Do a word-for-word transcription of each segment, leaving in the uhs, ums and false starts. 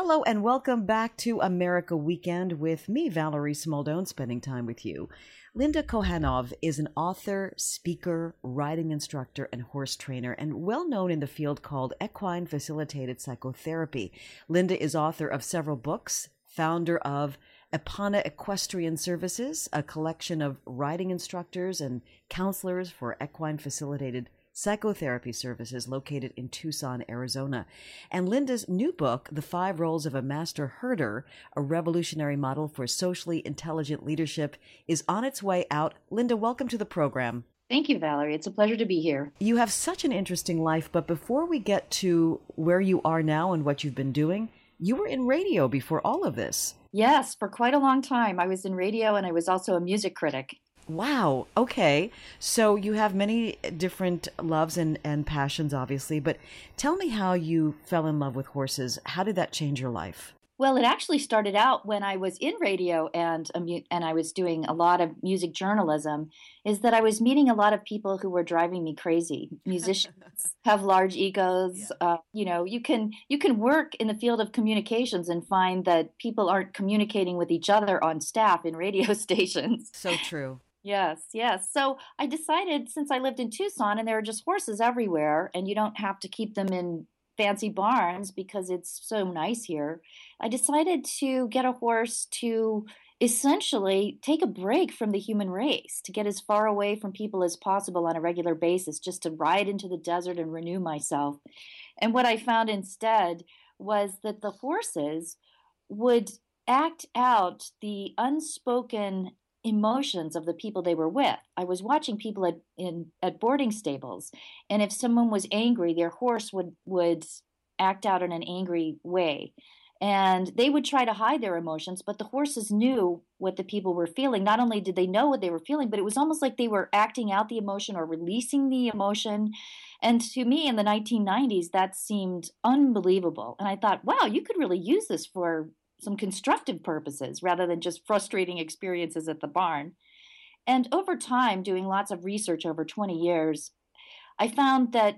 Hello and welcome back to America Weekend with me, Valerie Smaldone, spending time with you. Linda Kohanov is an author, speaker, riding instructor, and horse trainer, and well known in the field called equine facilitated psychotherapy. Linda is author of several books, founder of Epona Equestrian Services, a collection of riding instructors and counselors for equine facilitated psychotherapy services located in Tucson, Arizona. And Linda's new book, The Five Roles of a Master Herder, a revolutionary model for socially intelligent leadership, is on its way out. Linda, welcome to the program. Thank you, Valerie. It's a pleasure to be here. You have such an interesting life, but before we get to where you are now and what you've been doing, you were in radio before all of this. Yes, for quite a long time. I was in radio and I was also a music critic. Wow. Okay. So you have many different loves and, and passions, obviously, but tell me how you fell in love with horses. How did that change your life? Well, it actually started out when I was in radio and and I was doing a lot of music journalism, is that I was meeting a lot of people who were driving me crazy. Musicians have large egos. Yeah. Uh, you know, you can you can work in the field of communications and find that people aren't communicating with each other on staff in radio stations. So true. Yes, yes. So I decided, since I lived in Tucson and there are just horses everywhere and you don't have to keep them in fancy barns because it's so nice here, I decided to get a horse to essentially take a break from the human race, to get as far away from people as possible on a regular basis, just to ride into the desert and renew myself. And what I found instead was that the horses would act out the unspoken emotions of the people they were with. I was watching people at in at boarding stables, and if someone was angry, their horse would would act out in an angry way. And they would try to hide their emotions, but the horses knew what the people were feeling. Not only did they know what they were feeling, but it was almost like they were acting out the emotion or releasing the emotion. And to me, in the nineteen nineties, that seemed unbelievable. And I thought, wow, you could really use this for some constructive purposes rather than just frustrating experiences at the barn. And over time, doing lots of research over twenty years, I found that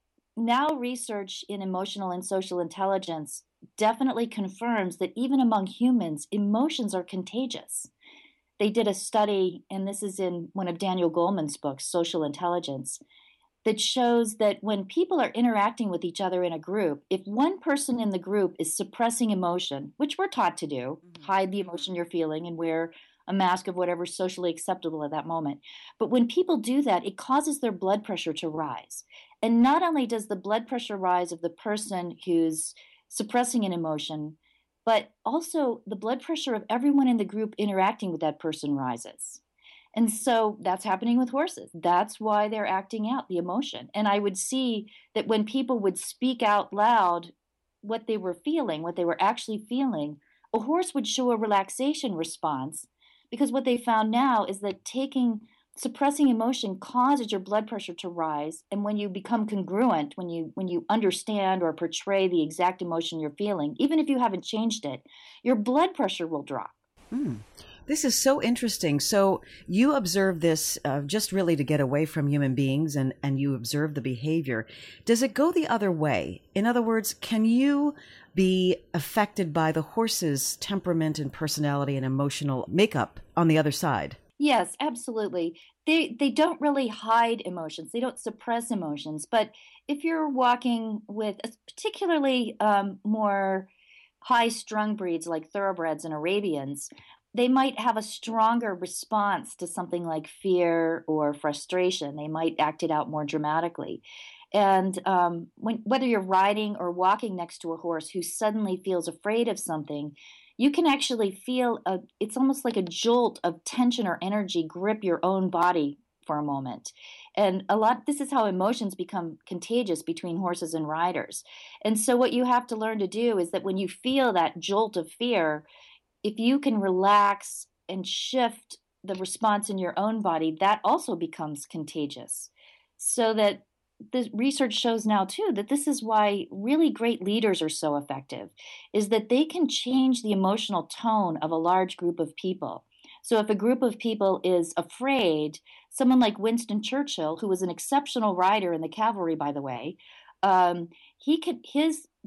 now research in emotional and social intelligence definitely confirms that even among humans, emotions are contagious. They did a study, and this is in one of Daniel Goleman's books, Social Intelligence, that shows that when people are interacting with each other in a group, if one person in the group is suppressing emotion, which we're taught to do, mm-hmm. hide the emotion you're feeling and wear a mask of whatever's socially acceptable at that moment. But when people do that, it causes their blood pressure to rise. And not only does the blood pressure rise of the person who's suppressing an emotion, but also the blood pressure of everyone in the group interacting with that person rises. And so that's happening with horses. That's why they're acting out the emotion. And I would see that when people would speak out loud what they were feeling, what they were actually feeling, a horse would show a relaxation response, because what they found now is that taking suppressing emotion causes your blood pressure to rise. And when you become congruent, when you when you understand or portray the exact emotion you're feeling, even if you haven't changed it, your blood pressure will drop. Hmm. This is so interesting. So you observe this uh, just really to get away from human beings, and, and you observe the behavior. Does it go the other way? In other words, can you be affected by the horse's temperament and personality and emotional makeup on the other side? Yes, absolutely. They they don't really hide emotions. They don't suppress emotions. But if you're walking with particularly um, more high-strung breeds like thoroughbreds and Arabians, they might have a stronger response to something like fear or frustration. They might act it out more dramatically. And um, when, whether you're riding or walking next to a horse who suddenly feels afraid of something, you can actually feel a, it's almost like a jolt of tension or energy grip your own body for a moment. And a lot, this is how emotions become contagious between horses and riders. And so what you have to learn to do is that when you feel that jolt of fear, if you can relax and shift the response in your own body, that also becomes contagious. So that the research shows now too that this is why really great leaders are so effective, is that they can change the emotional tone of a large group of people. So if a group of people is afraid, someone like Winston Churchill, who was an exceptional rider in the cavalry, by the way, um, he could his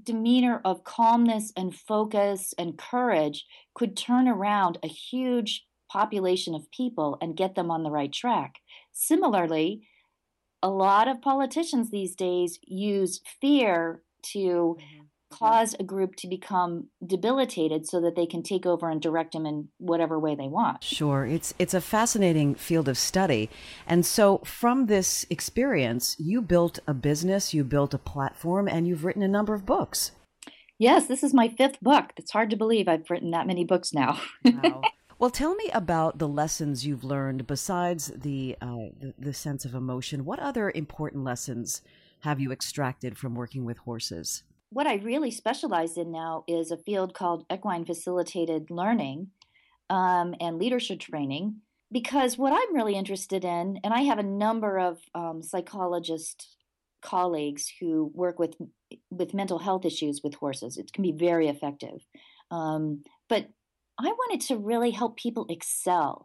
demeanor of calmness and focus and courage could turn around a huge population of people and get them on the right track. Similarly, a lot of politicians these days use fear to Mhm. cause a group to become debilitated so that they can take over and direct them in whatever way they want. Sure. It's it's a fascinating field of study. And so from this experience, you built a business, you built a platform, and you've written a number of books. Yes, this is my fifth book. It's hard to believe I've written that many books now. Wow. Well, tell me about the lessons you've learned besides the, uh, the the sense of emotion. What other important lessons have you extracted from working with horses? What I really specialize in now is a field called equine facilitated learning um, and leadership training, because what I'm really interested in, and I have a number of um, psychologist colleagues who work with with mental health issues with horses. It can be very effective, um, but I wanted to really help people excel.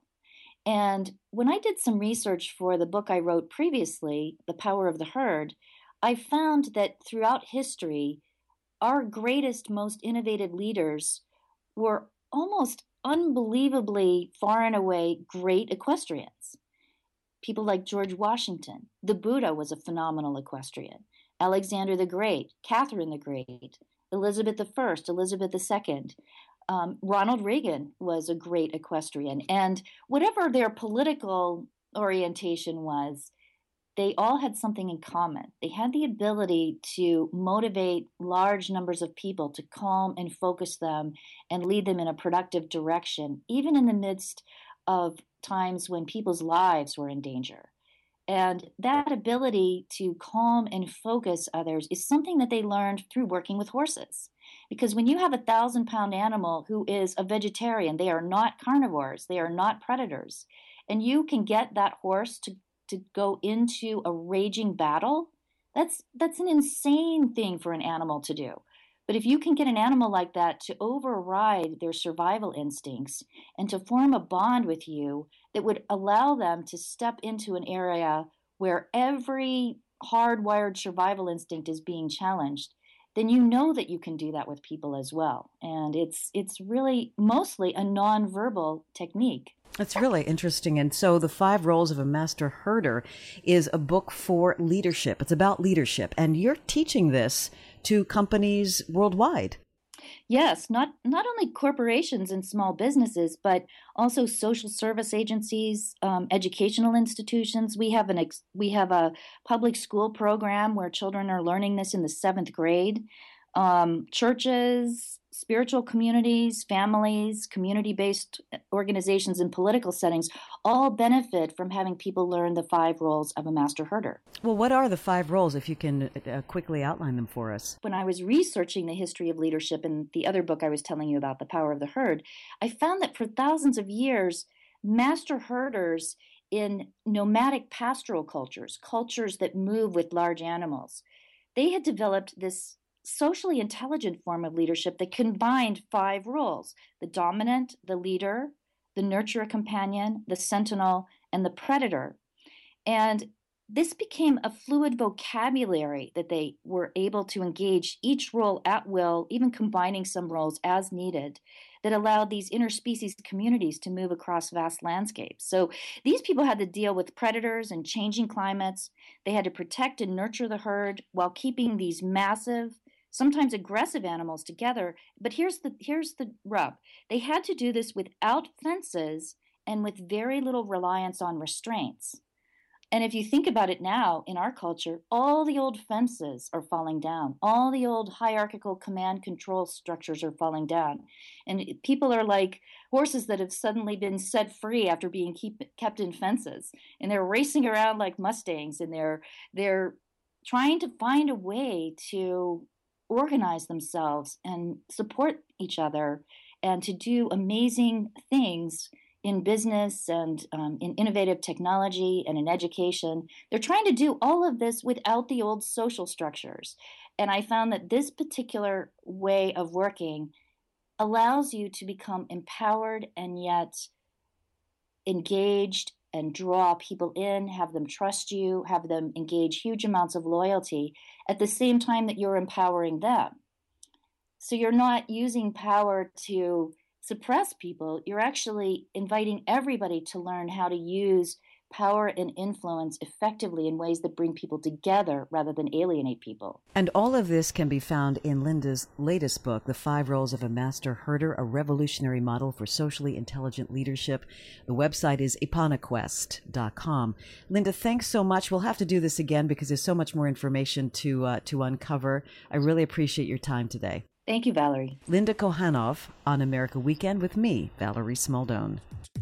And when I did some research for the book I wrote previously, The Power of the Herd, I found that throughout history, our greatest, most innovative leaders were almost unbelievably far and away great equestrians. People like George Washington. The Buddha was a phenomenal equestrian. Alexander the Great, Catherine the Great, Elizabeth the First, Elizabeth the Second. Um, Ronald Reagan was a great equestrian. And whatever their political orientation was, they all had something in common. They had the ability to motivate large numbers of people, to calm and focus them and lead them in a productive direction, even in the midst of times when people's lives were in danger. And that ability to calm and focus others is something that they learned through working with horses. Because when you have a thousand pound animal who is a vegetarian, they are not carnivores, they are not predators, and you can get that horse to to go into a raging battle, that's that's an insane thing for an animal to do. But if you can get an animal like that to override their survival instincts and to form a bond with you that would allow them to step into an area where every hardwired survival instinct is being challenged, then you know that you can do that with people as well. And it's it's really mostly a nonverbal technique. That's really interesting. And so The Five Roles of a Master Herder is a book for leadership. It's about leadership. And you're teaching this to companies worldwide. Yes, not not only corporations and small businesses, but also social service agencies, um, educational institutions. We have an ex- we have a public school program where children are learning this in the seventh grade. Um, churches, spiritual communities, families, community-based organizations, and political settings all benefit from having people learn the five roles of a master herder. Well, what are the five roles, if you can uh, quickly outline them for us? When I was researching the history of leadership in the other book I was telling you about, The Power of the Herd, I found that for thousands of years, master herders in nomadic pastoral cultures, cultures that move with large animals, they had developed this socially intelligent form of leadership that combined five roles: the dominant, the leader, the nurturer companion, the sentinel, and the predator. And this became a fluid vocabulary that they were able to engage each role at will, even combining some roles as needed, that allowed these interspecies communities to move across vast landscapes. So these people had to deal with predators and changing climates. They had to protect and nurture the herd while keeping these massive, sometimes aggressive animals together. But here's the here's the rub. They had to do this without fences and with very little reliance on restraints. And if you think about it now in our culture, all the old fences are falling down. All the old hierarchical command control structures are falling down. And people are like horses that have suddenly been set free after being keep, kept in fences. And they're racing around like Mustangs, and they're they're trying to find a way to organize themselves and support each other and to do amazing things in business and um, in innovative technology and in education. They're trying to do all of this without the old social structures. And I found that this particular way of working allows you to become empowered and yet engaged and draw people in, have them trust you, have them engage huge amounts of loyalty at the same time that you're empowering them. So you're not using power to suppress people. You're actually inviting everybody to learn how to use power and influence effectively in ways that bring people together rather than alienate people. And all of this can be found in Linda's latest book, The Five Roles of a Master Herder, a Revolutionary Model for Socially Intelligent Leadership. The website is epanaquest dot com. Linda, thanks so much. We'll have to do this again because there's so much more information to uh, to uncover. I really appreciate your time today. Thank you, Valerie. Linda Kohanov on America Weekend with me, Valerie Smaldone.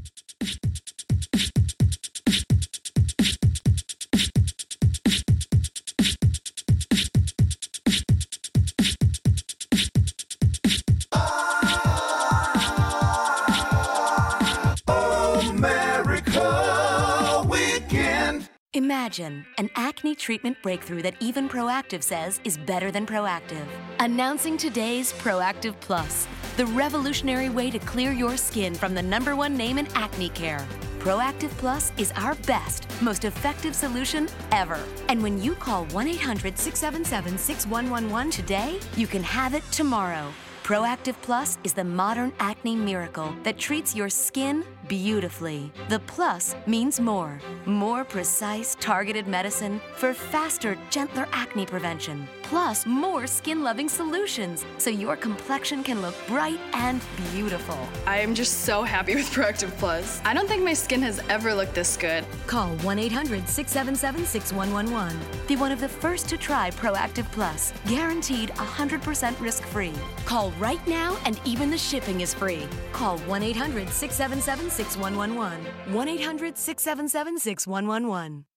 Imagine an acne treatment breakthrough that even Proactive says is better than Proactive. Announcing today's Proactive Plus, the revolutionary way to clear your skin from the number one name in acne care. Proactive Plus is our best, most effective solution ever. And when you call one eight hundred, six seven seven, six one one one today, you can have it tomorrow. Proactive Plus is the modern acne miracle that treats your skin beautifully. The plus means more. More precise, targeted medicine for faster, gentler acne prevention. Plus, more skin-loving solutions so your complexion can look bright and beautiful. I am just so happy with Proactive Plus. I don't think my skin has ever looked this good. Call one eight hundred, six seven seven, six one one one. Be one of the first to try Proactive Plus. Guaranteed one hundred percent risk-free. Call right now and even the shipping is free. Call one eight hundred, six seven seven, six one one one. one eight hundred, six seven seven, six one one one.